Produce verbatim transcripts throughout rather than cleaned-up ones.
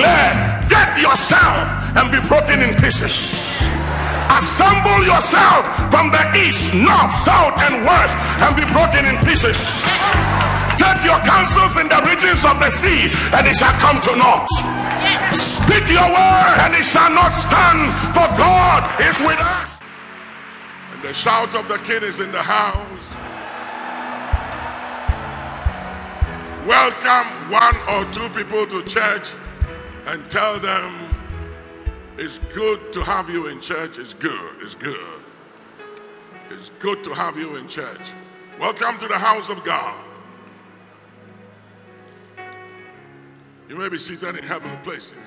Yeah, get yourself and be broken in pieces. Assemble yourself from the east, north, south, and west and be broken in pieces. Take your counsels in the regions of the sea, and it shall come to naught. Speak your word, and it shall not stand, for God is with us. And the shout of the king is in the house. Welcome one or two people to church and tell them it's good to have you in church. It's good. It's good. It's good to have you in church. Welcome to the house of God. You may be seated in heavenly places.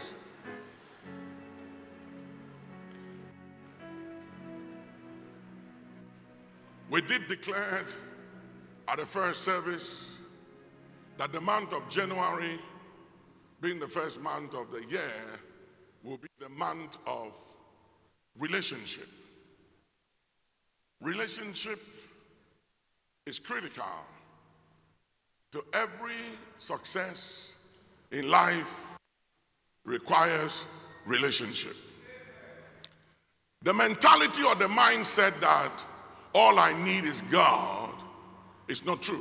We did declare at the first service that the month of January, being the first month of the year, will be the month of relationship. Relationship is critical to every success in life. Requires relationship. The mentality or the mindset that all I need is God is not true.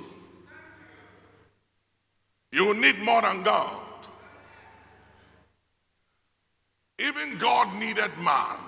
You will need more than God. Even God needed man.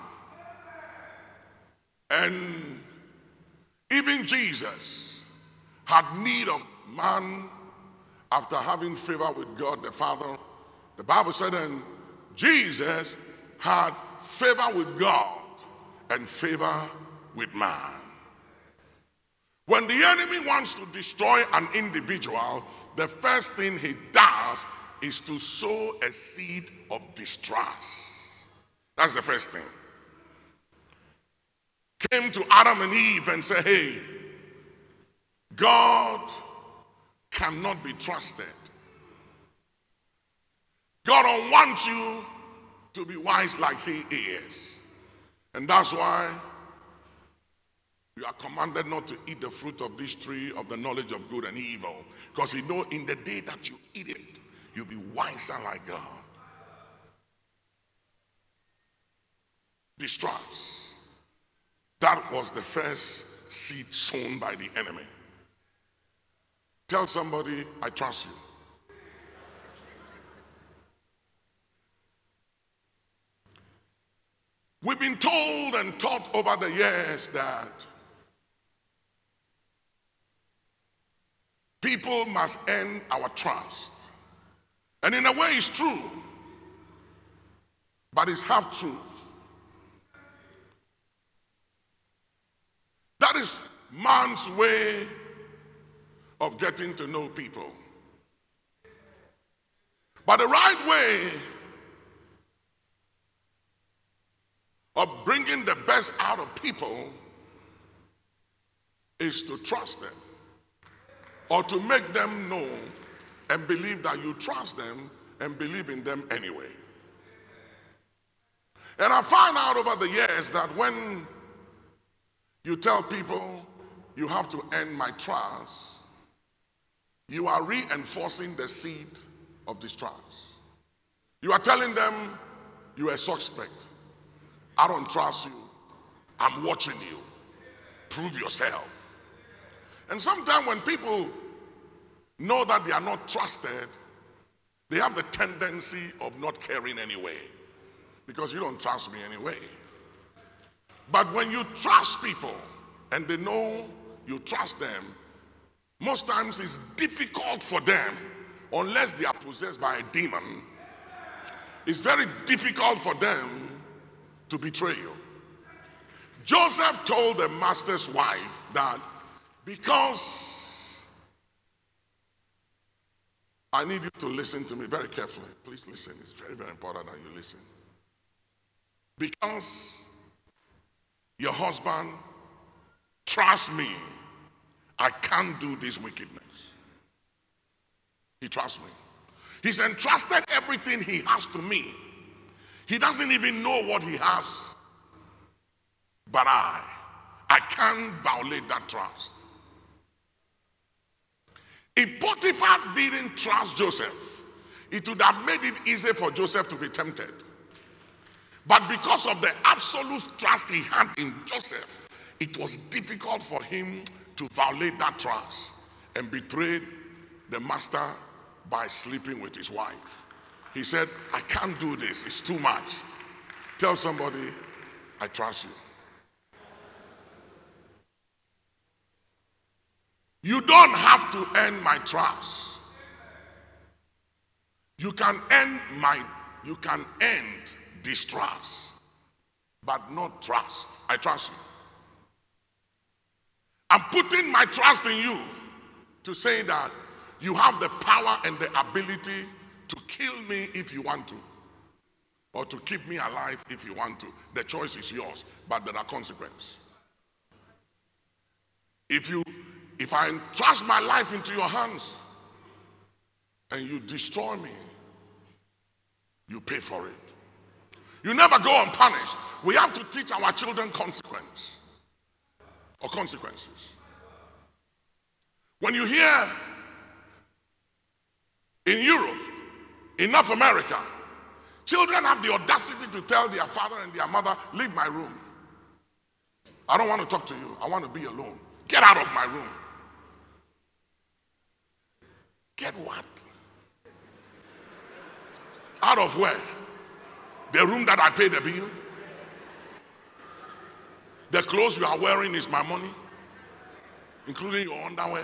And even Jesus had need of man after having favor with God the Father. The Bible said, and Jesus had favor with God and favor with man. When the enemy wants to destroy an individual, the first thing he does is to sow a seed of distrust. That's the first thing. Came to Adam and Eve and said, hey, God cannot be trusted. God don't want you to be wise like he is. And that's why you are commanded not to eat the fruit of this tree of the knowledge of good and evil. Because you know in the day that you eat it, you'll be wiser like God. Distrust. That was the first seed sown by the enemy. Tell somebody, I trust you. We've been told and taught over the years that people must earn our trust. And in a way it's true, but it's half truth. That is man's way of getting to know people. But the right way of bringing the best out of people is to trust them, or to make them know and believe that you trust them and believe in them anyway. And I found out over the years that when you tell people you have to earn my trust, you are reinforcing the seed of distrust. You are telling them you are a suspect. I don't trust you. I'm watching you. Prove yourself. And sometimes when people know that they are not trusted, they have the tendency of not caring anyway. Because you don't trust me anyway. But when you trust people and they know you trust them, most times it's difficult for them, unless they are possessed by a demon, it's very difficult for them to betray you. Joseph told the master's wife that because, I need you to listen to me very carefully. Please listen. It's very, very important that you listen. Because your husband trusts me, I can't do this wickedness. He trusts me. He's entrusted everything he has to me. He doesn't even know what he has. But I, I can't violate that trust. If Potiphar didn't trust Joseph, It would have made it easy for Joseph to be tempted. But because of the absolute trust he had in Joseph, it was difficult for him to violate that trust and betray the master by sleeping with his wife. He said, I can't do this, it's too much. Tell somebody, I trust you. You don't have to earn my trust. You can earn my, you can end distrust, but not trust. I trust you. I'm putting my trust in you to say that you have the power and the ability to kill me if you want to, or to keep me alive if you want to. The choice is yours, but there are consequences. If you, if I entrust my life into your hands and you destroy me, you pay for it. You never go unpunished. We have to teach our children consequence or consequences. When you hear in Europe, in North America, children have the audacity to tell their father and their mother, leave my room. I don't want to talk to you. I want to be alone. Get out of my room. Get what? Out of where? The room that I pay the bill? The clothes you are wearing is my money, including your underwear.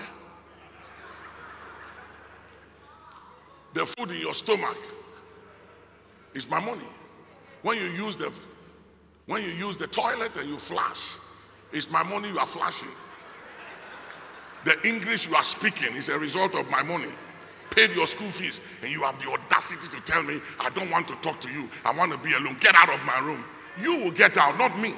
The food in your stomach is my money. When you use the when you use the toilet and you flash, it's my money you are flashing. The English you are speaking is a result of my money. Paid your school fees, and you have the audacity to tell me, I don't want to talk to you. I want to be alone. Get out of my room. You will get out, not me.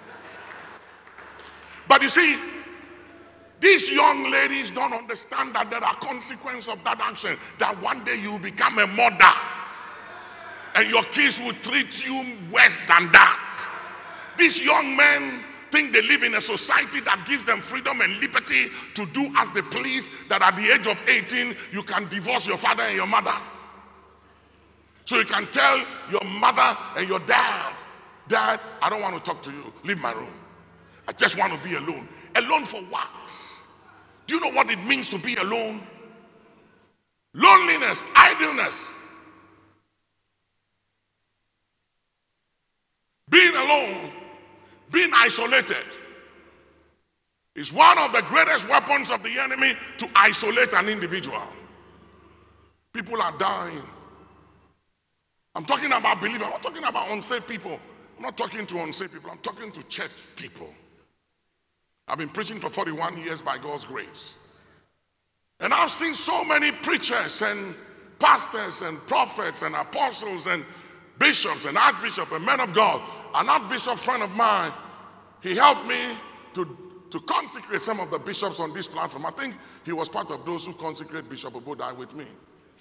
But you see, these young ladies don't understand that there are consequences of that action. That one day you will become a mother, and your kids will treat you worse than that. These young men think they live in a society that gives them freedom and liberty to do as they please, that at the age of eighteen, you can divorce your father and your mother. So you can tell your mother and your dad, Dad, I don't want to talk to you. Leave my room. I just want to be alone. Alone for what? Do you know what it means to be alone? Loneliness, idleness. Being alone, being isolated is one of the greatest weapons of the enemy to isolate an individual. People are dying. I'm talking about believers. I'm not talking about unsaved people. I'm not talking to unsaved people. I'm talking to church people. I've been preaching for forty-one years by God's grace. And I've seen so many preachers and pastors and prophets and apostles and bishops and archbishops and men of God. An archbishop friend of mine, he helped me to, to consecrate some of the bishops on this platform. I think he was part of those who consecrated Bishop Obodai with me.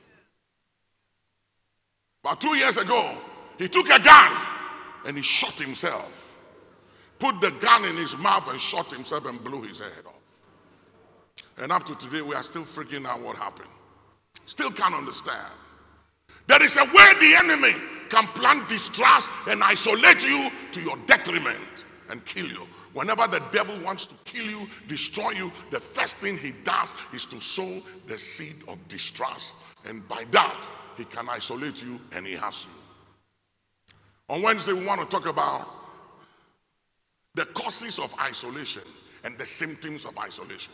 About two years ago, he took a gun and he shot himself. Put the gun in his mouth and shot himself and blew his head off. And up to today, we are still freaking out what happened. Still can't understand. There is a way the enemy can plant distrust and isolate you to your detriment and kill you. Whenever the devil wants to kill you, destroy you, the first thing he does is to sow the seed of distrust. And by that, he can isolate you and he has you. On Wednesday, we want to talk about the causes of isolation and the symptoms of isolation.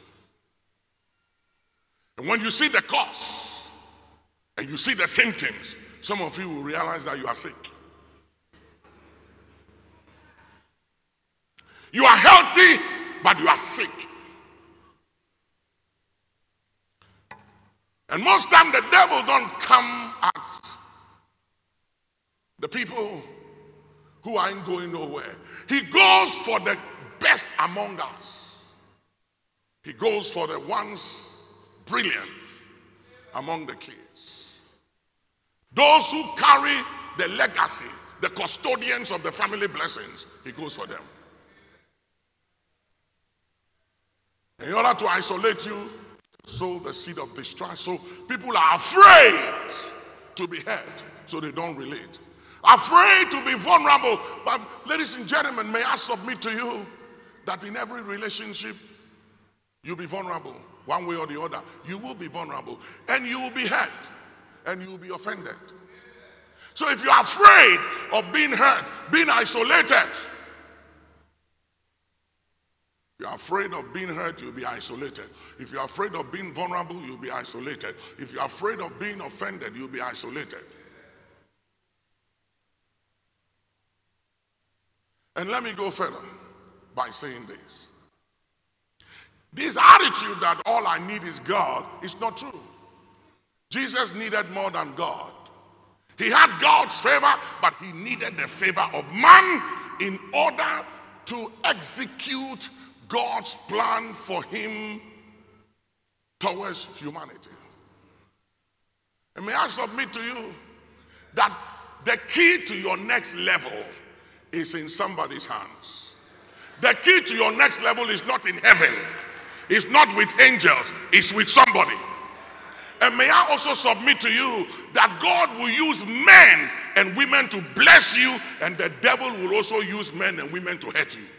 And when you see the cause and you see the symptoms, some of you will realize that you are sick. You are healthy, but you are sick. And most time the devil don't come at the people who aren't going nowhere. He goes for the best among us. He goes for the ones brilliant among the kids. Those who carry the legacy, the custodians of the family blessings, he goes for them. In order to isolate you, sow the seed of distrust. So people are afraid to be hurt, so they don't relate. Afraid to be vulnerable. But ladies and gentlemen, may I submit to you that in every relationship, you'll be vulnerable, one way or the other. You will be vulnerable, and you will be hurt, and you will be offended. So if you're afraid of being hurt, being isolated, if you're afraid of being hurt, you'll be isolated. If you're afraid of being vulnerable, you'll be isolated. If you're afraid of being offended, you'll be isolated. And let me go further by saying this. This attitude that all I need is God is not true. Jesus needed more than God. He had God's favor, but he needed the favor of man in order to execute God's plan for him towards humanity. And may I submit to you that the key to your next level is in somebody's hands. The key to your next level is not in heaven. It's not with angels. It's with somebody. And may I also submit to you that God will use men and women to bless you, and the devil will also use men and women to hurt you.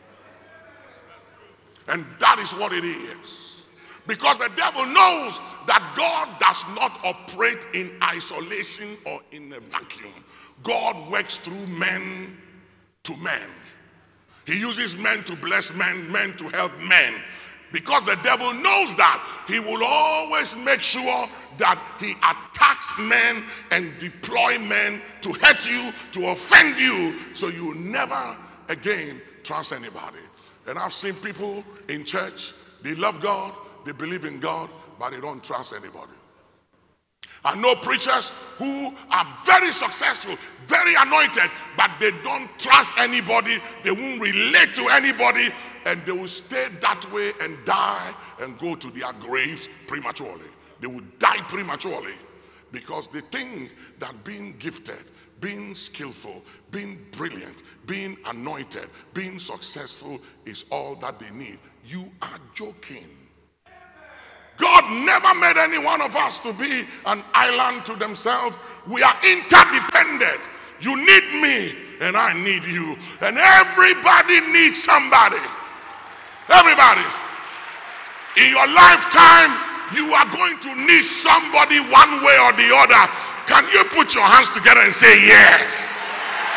And that is what it is. Because the devil knows that God does not operate in isolation or in a vacuum. God works through men to men. He uses men to bless men, men to help men. Because the devil knows that, he will always make sure that he attacks men and deploy men to hurt you, to offend you, so you will never again trust anybody. And I've seen people in church, they love God, they believe in God, but they don't trust anybody. I know preachers who are very successful, very anointed, but they don't trust anybody, they won't relate to anybody, and they will stay that way and die and go to their graves prematurely. They will die prematurely because they think that being gifted, being skillful, being brilliant, being anointed, being successful is all that they need. You are joking. God never made any one of us to be an island to themselves. We are interdependent. You need me and I need you. And everybody needs somebody. Everybody. In your lifetime, you are going to need somebody one way or the other. Can you put your hands together and say yes?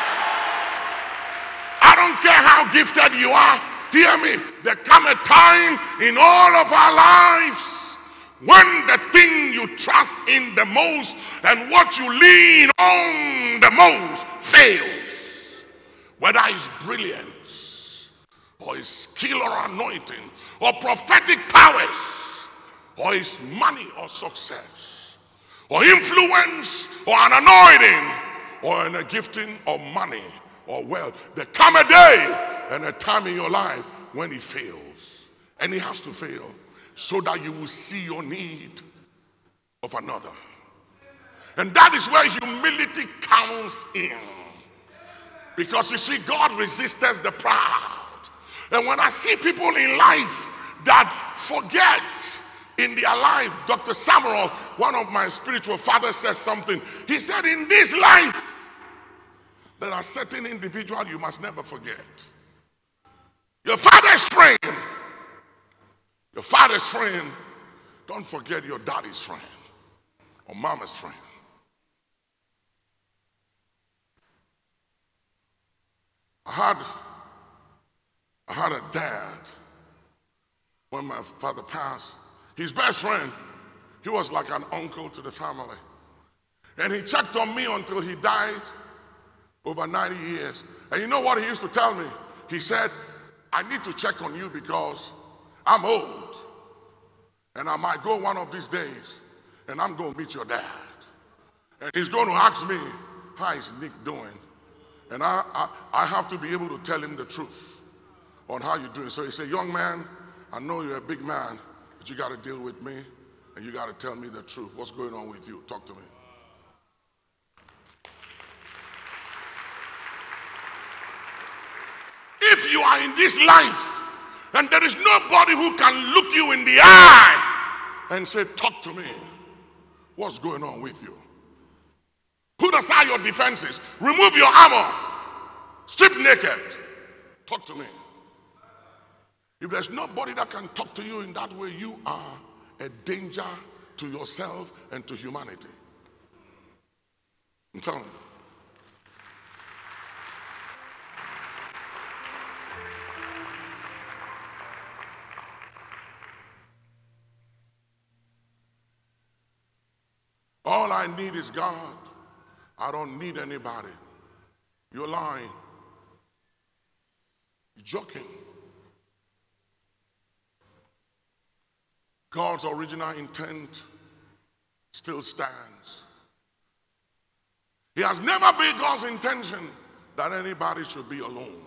I don't care how gifted you are. Hear me. There come a time in all of our lives when the thing you trust in the most and what you lean on the most fails. Whether it's brilliance or it's skill or anointing or prophetic powers or it's money or success or influence or an anointing or in a gifting or money or wealth. There come a day and a time in your life when it fails. And it has to fail so that you will see your need of another. And that is where humility comes in. Because you see, God resists the proud. And when I see people in life that forget in their life, Doctor Samuel, one of my spiritual fathers, said something. He said, in this life, there are certain individuals you must never forget. Your father's friend. Your father's friend. Don't forget your daddy's friend or mama's friend. I had, I had a dad when my father passed. His best friend, he was like an uncle to the family. And he checked on me until he died, over ninety years. And you know what he used to tell me? He said, I need to check on you because I'm old. And I might go one of these days and I'm going to meet your dad. And he's going to ask me, how is Nick doing? And I, I, I have to be able to tell him the truth on how you're doing. So he said, young man, I know you're a big man, but you got to deal with me and you got to tell me the truth. What's going on with you? Talk to me. If you are in this life and there is nobody who can look you in the eye and say, talk to me, what's going on with you? Put aside your defenses. Remove your armor. Strip naked. Talk to me. If there's nobody that can talk to you in that way, you are a danger to yourself and to humanity. I'm telling you. All I need is God. I don't need anybody. You're lying. You're joking. God's original intent still stands. It has never been God's intention that anybody should be alone.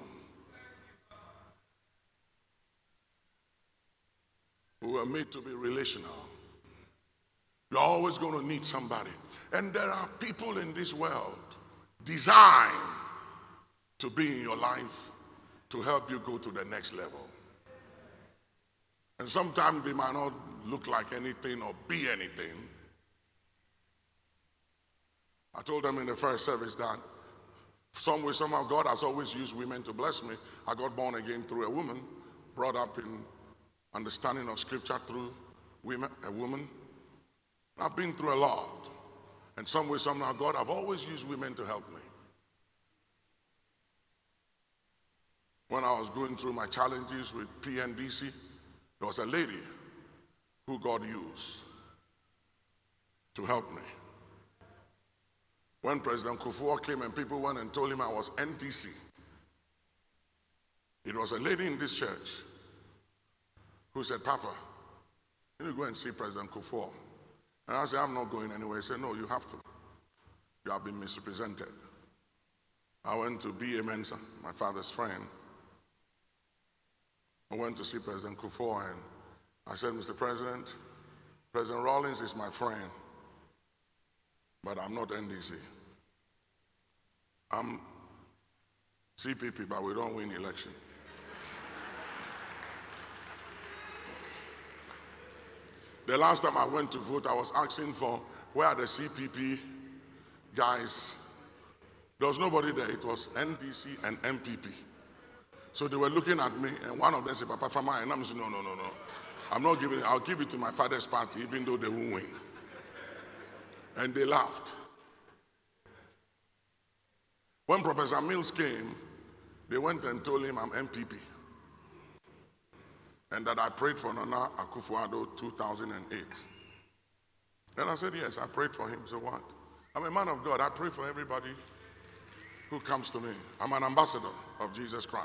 We were made to be relational. You're always going to need somebody. And there are people in this world designed to be in your life to help you go to the next level. And sometimes they might not look like anything or be anything. I told them in the first service that some way, somehow, God has always used women to bless me. I got born again through a woman, brought up in understanding of scripture through women, a woman. I've been through a lot. And some way, somehow, God, I've always used women to help me. When I was going through my challenges with P N D C, there was a lady who God used to help me. When President Kufuor came and people went and told him I was N D C, it was a lady in this church who said, Papa, you need to go and see President Kufuor. And I said, I'm not going anywhere. He said, no, you have to. You have been misrepresented. I went to B A Mensah, my father's friend. I went to see President Kufuor and I said, Mister President, President Rawlings is my friend, but I'm not N D C. I'm C P P, but we don't win election. The last time I went to vote, I was asking for where are the C P P guys. There was nobody there. It was N D C and M P P. So they were looking at me, and one of them said, Papa Fama, and I'm saying, no, no, no, no. I'm not giving it. I'll give it to my father's party, even though they won't win. And they laughed. When Professor Mills came, they went and told him I'm M P P. And that I prayed for Nana Akufo-Addo two thousand eight. And I said, yes, I prayed for him. So what? I'm a man of God. I pray for everybody who comes to me. I'm an ambassador of Jesus Christ.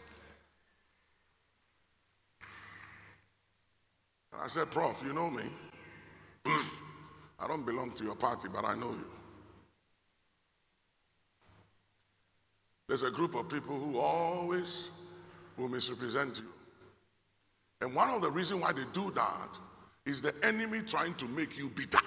And I said, Prof, you know me. I don't belong to your party, but I know you. There's a group of people who always will misrepresent you. And one of the reasons why they do that is the enemy trying to make you bitter.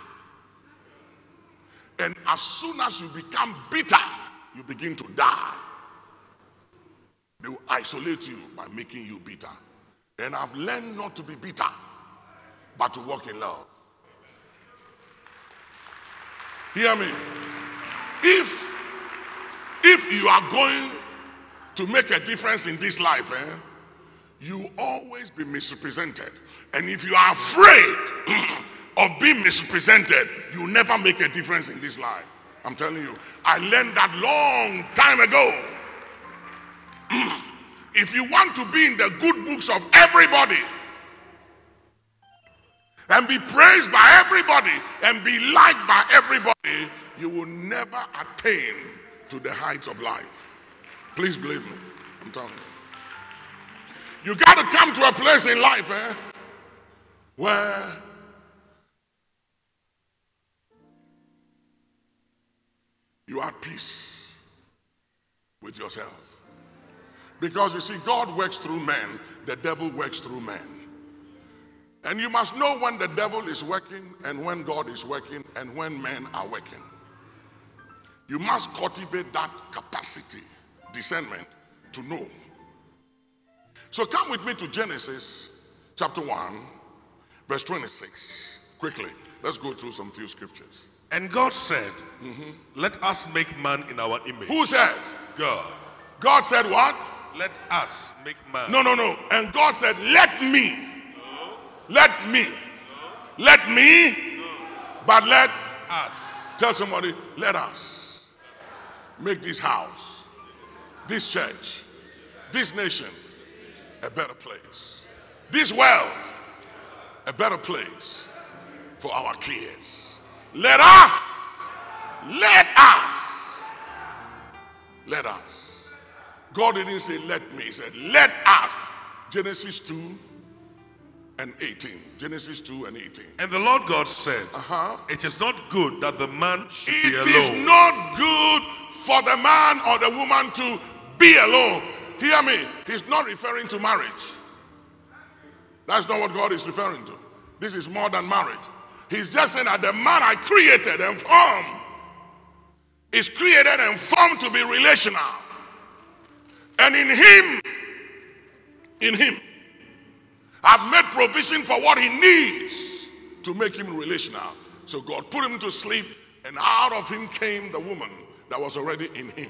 And as soon as you become bitter, you begin to die. They will isolate you by making you bitter. And I've learned not to be bitter, but to walk in love. Hear me. If, if you are going to make a difference in this life, eh, you always be misrepresented. And if you are afraid of being misrepresented, you never make a difference in this life. I'm telling you. I learned that long time ago. If you want to be in the good books of everybody and be praised by everybody and be liked by everybody, you will never attain to the heights of life. Please believe me. I'm telling you. You got to come to a place in life eh, where you are at peace with yourself. Because you see, God works through men, the devil works through men. And you must know when the devil is working and when God is working and when men are working. You must cultivate that capacity, discernment, to know. So come with me to Genesis chapter one, verse twenty-six. Quickly, let's go through some few scriptures. And God said, mm-hmm. let us make man in our image. Who said? God. God said what? Let us make man. No, no, no. And God said, let me. No. Let me. No. Let me. No. But let us. Tell somebody, let us make this house, this church, this nation a better place. This world a better place for our kids. Let us. Let us. Let us. God didn't say let me, he said let us. Genesis two and eighteen. Genesis two and eighteen. And the Lord God said, uh-huh. it is not good that the man should it be alone. It is not good for the man or the woman to be alone. Hear me. He's not referring to marriage. That's not what God is referring to. This is more than marriage. He's just saying that the man I created and formed is created and formed to be relational. And in him, in him, I've made provision for what he needs to make him relational. So God put him to sleep, and out of him came the woman that was already in him.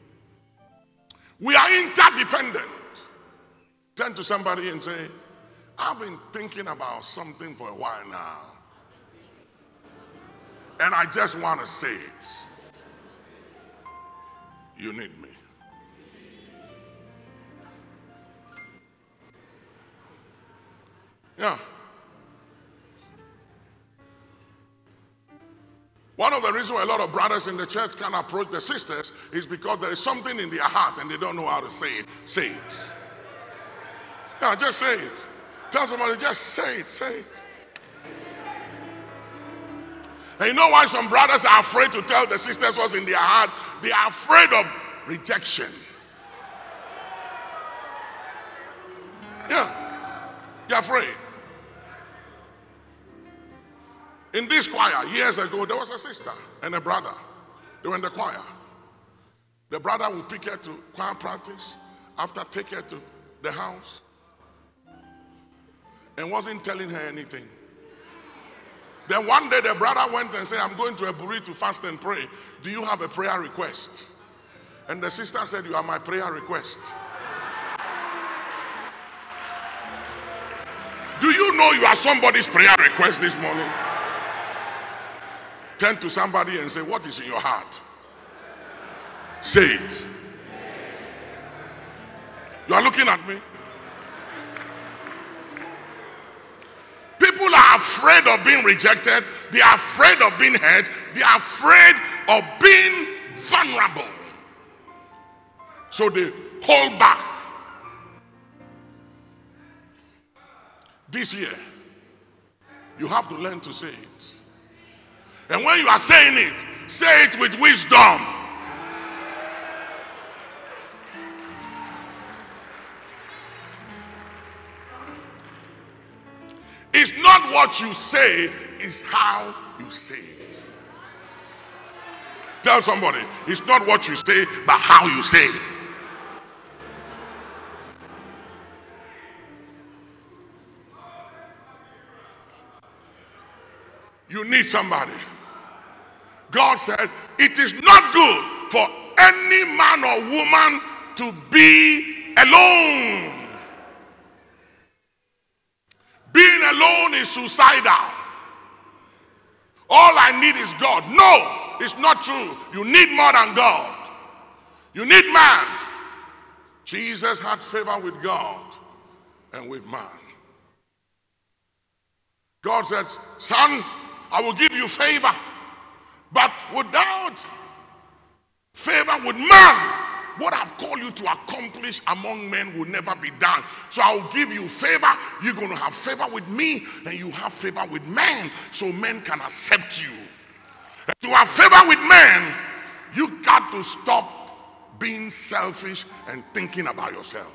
We are interdependent. Turn to somebody and say, I've been thinking about something for a while now, and I just want to say it. You need me. Yeah. One of the reasons why a lot of brothers in the church can't approach the sisters is because there is something in their heart and they don't know how to say it. Say it. Yeah, just say it. Tell somebody, just say it, say it. And you know why some brothers are afraid to tell the sisters what's in their heart? They are afraid of rejection. Yeah, they're afraid. In this choir, years ago, there was a sister and a brother. They were in the choir. The brother would pick her to choir practice, after take her to the house, and wasn't telling her anything. Then one day the brother went and said, I'm going to a burrito to fast and pray. Do you have a prayer request? And the sister said, you are my prayer request. Do you know you are somebody's prayer request this morning? Turn to somebody and say, what is in your heart? Say it. You are looking at me? People are afraid of being rejected. They are afraid of being hurt. They are afraid of being vulnerable. So they hold back. This year, you have to learn to say it. And when you are saying it, say it with wisdom. It's not what you say, it's how you say it. Tell somebody, it's not what you say, but how you say it. You need somebody. God said, it is not good for any man or woman to be alone. Being alone is suicidal. All I need is God. No, it's not true. You need more than God. You need man. Jesus had favor with God and with man. God says, son, I will give you favor. But without favor with man, what I've called you to accomplish among men will never be done. So I'll give you favor. You're going to have favor with me, and you have favor with men, so men can accept you. And to have favor with men, you got to stop being selfish and thinking about yourself.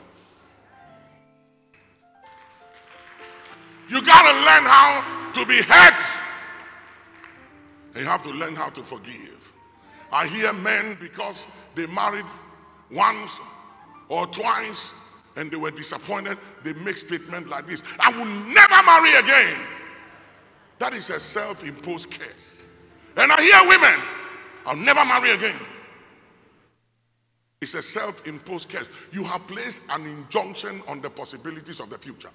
You got to learn how to be hurt. And you have to learn how to forgive. I hear men, because they married once or twice and they were disappointed, they make statements like this: I will never marry again. That is a self-imposed curse. And I hear women, I'll never marry again. It's a self-imposed curse. You have placed an injunction on the possibilities of the future.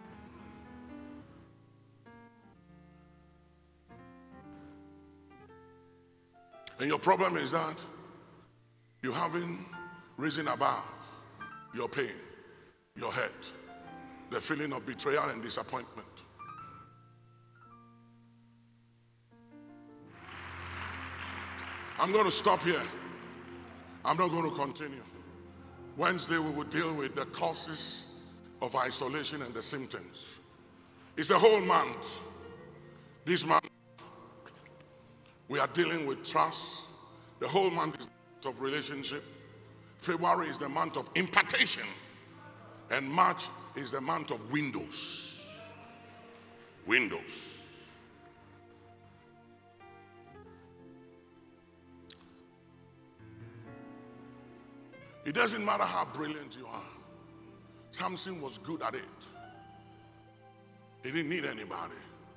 And your problem is that you haven't risen above your pain, your hurt, the feeling of betrayal and disappointment. I'm going to stop here. I'm not going to continue. Wednesday we will deal with the causes of isolation and the symptoms. It's a whole month. This month we are dealing with trust. The whole month is the month of relationship. February is the month of impartation. And March is the month of windows. Windows. It doesn't matter how brilliant you are. Samson was good at it. He didn't need anybody.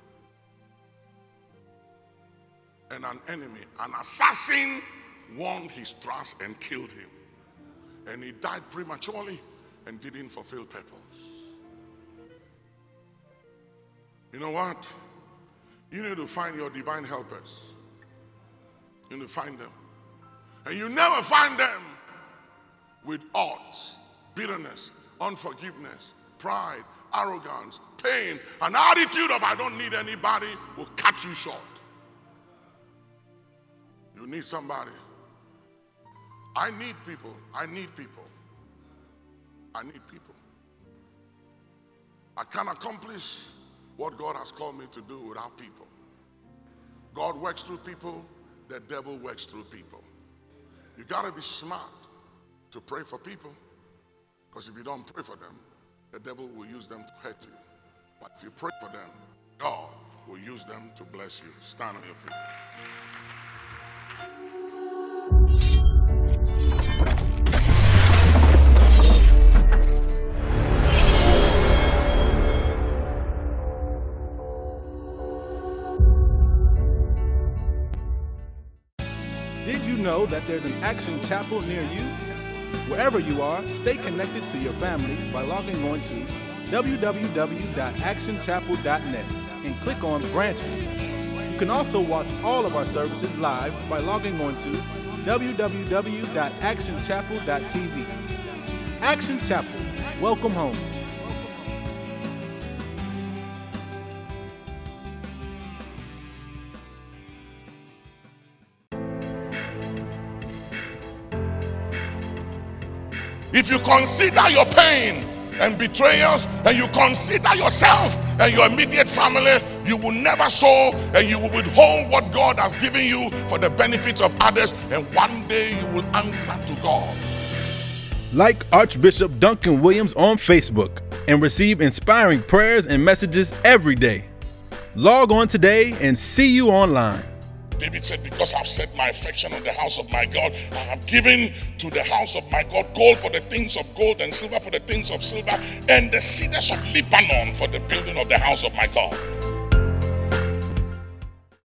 And an enemy, an assassin, won his trust and killed him. And he died prematurely and didn't fulfill purpose. You know what? You need to find your divine helpers. You need to find them. And you never find them with odds, bitterness, unforgiveness, pride, arrogance, pain, an attitude of I don't need anybody will cut you short. You need somebody. I need people. I need people. I need people. I can't accomplish what God has called me to do without people. God works through people. The devil works through people. You got to be smart to pray for people, because if you don't pray for them, the devil will use them to hurt you. But if you pray for them, God will use them to bless you. Stand on your feet. Did you know that there's an Action Chapel near you? Wherever you are, stay connected to your family by logging on to w w w dot action chapel dot net and click on Branches. You can also watch all of our services live by logging on to w w w dot action chapel dot t v. Action Chapel, welcome home. If you consider your pain and betrayals, and you consider yourself and your immediate family, you will never sow, and you will withhold what God has given you for the benefit of others, and one day you will answer to God. Like Archbishop Duncan Williams on Facebook and receive inspiring prayers and messages every day. Log on today and see you online. David said, because I've set my affection on the house of my God, I have given to the house of my God gold for the things of gold and silver for the things of silver, and the cedars of Lebanon for the building of the house of my God.